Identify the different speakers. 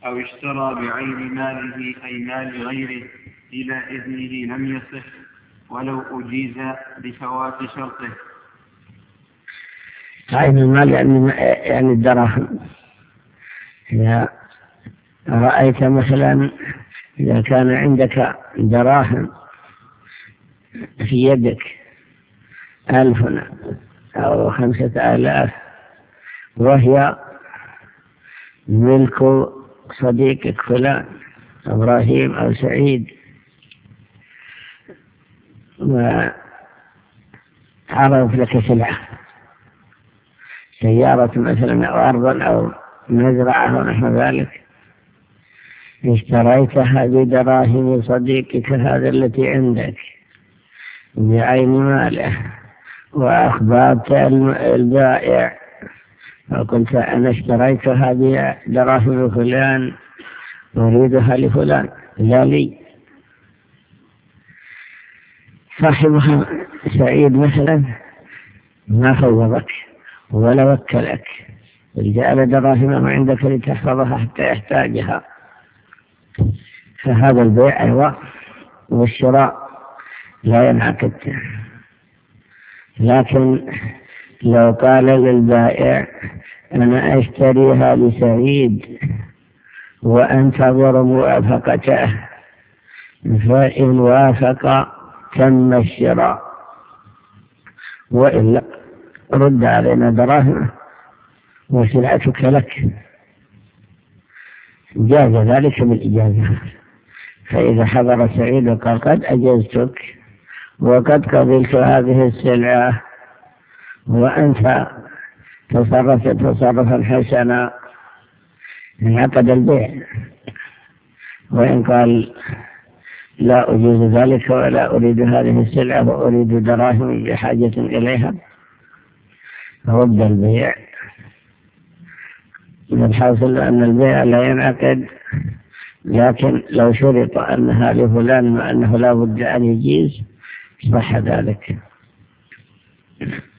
Speaker 1: أو اشترى بعين ماله أي مال غيره إلى إذنه لم يصح ولو أجيز بفوات شرطه.
Speaker 2: عين المال يعني الدراهم. إذا رأيت مثلا إذا كان عندك دراهم في يدك 1000 أو 5000 وهي ملك صديقك فلان إبراهيم أو سعيد، وعرض لك سلعة سيارة مثلا أو أرضا أو مزرعة ونحو ذلك، اشتريتها بدراهم صديقك هذا التي عندك بعين ماله، وأخبرت البائع وقلت أنا اشتريتها بدراهم فلان أريدها لفلان لا لي. صاحبها سعيد مثلا ما فوضك ولا وكلك، جعل دراهم عندك لتحفظها حتى يحتاجها، فهذا البيع أيضا والشراء لا ينعقد. لكن لو قال للبائع أنا أشتريها لسعيد وأنتظر موافقته، فإن وافق تم الشراء، وإلا رد علينا دراهم وسلعتك لك، جاز ذلك بالإجازة. فإذا حضر سعيد وقال قد أجزتك وقد قبلت هذه السلعة وأنت تصرفت تصرفا حسنا، انعقد البيع. وإن قال لا أجيز ذلك ولا أريد هذه السلعة وأريد دراهم بحاجة إليها، رد البيع. الحاصل أن البيع لا ينعقد، لكن لو شرط أنها لفلان وأنه لا بد أن يجيز صح ذلك.